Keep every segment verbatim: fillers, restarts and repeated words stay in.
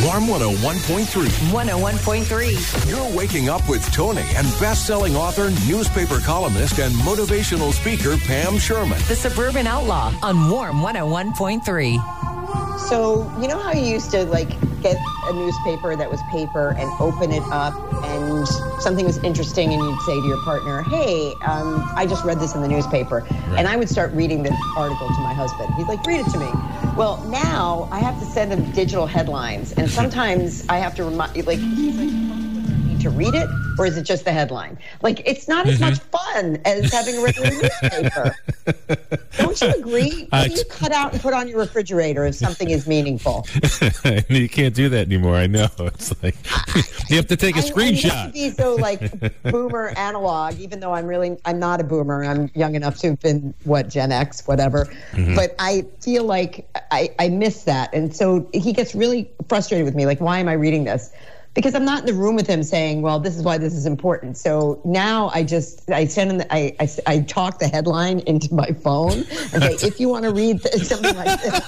Warm one oh one point three. one oh one point three. You're waking up with Tony and best-selling author, newspaper columnist, and motivational speaker Pam Sherman. The Suburban Outlaw on Warm one oh one point three. So, you know how you used to, like, get a newspaper that was paper and open it up and something was interesting and you'd say to your partner, hey, um, I just read this in the newspaper. Right. And I would start reading the article to my husband. He's like, read it to me. Well, now I have to send him digital headlines. And sometimes I have to remind, like, he's like, to read it, or is it just the headline? Like, it's not as much fun as having a regular newspaper. Don't you agree? What do you cut out and put on your refrigerator if something is meaningful? You can't do that anymore. I know. It's like you have to take a I, screenshot. I, I be so like boomer analog, even though I'm really I'm not a boomer. I'm young enough to have been what Gen X, whatever. Mm-hmm. But I feel like I, I miss that, and so he gets really frustrated with me. Like, why am I reading this? Because I'm not in the room with him saying, well, this is why this is important. So now I just, I send him, the, I, I, I talk the headline into my phone and say, if you want to read th- something like this.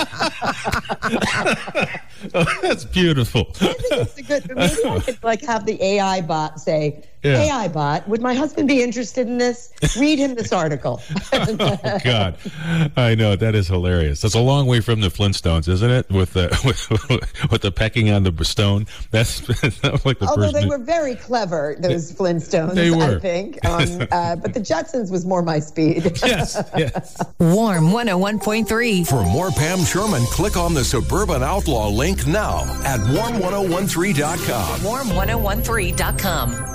Oh, that's beautiful. I think it's a good, maybe I could like have the A I bot say, yeah. A I bot, would my husband be interested in this? Read him this article. Oh, God. I know. That is hilarious. That's a long way from the Flintstones, isn't it? With the with, with the pecking on the stone. That's, that's like the Although first they new- were very clever, those Flintstones, they were. I think. Um, uh, but the Jetsons was more my speed. Yes, yes. Warm one oh one point three. For more Pam Sherman, click on the Suburban Outlaw link now at warm ten thirteen dot com. warm ten thirteen dot com.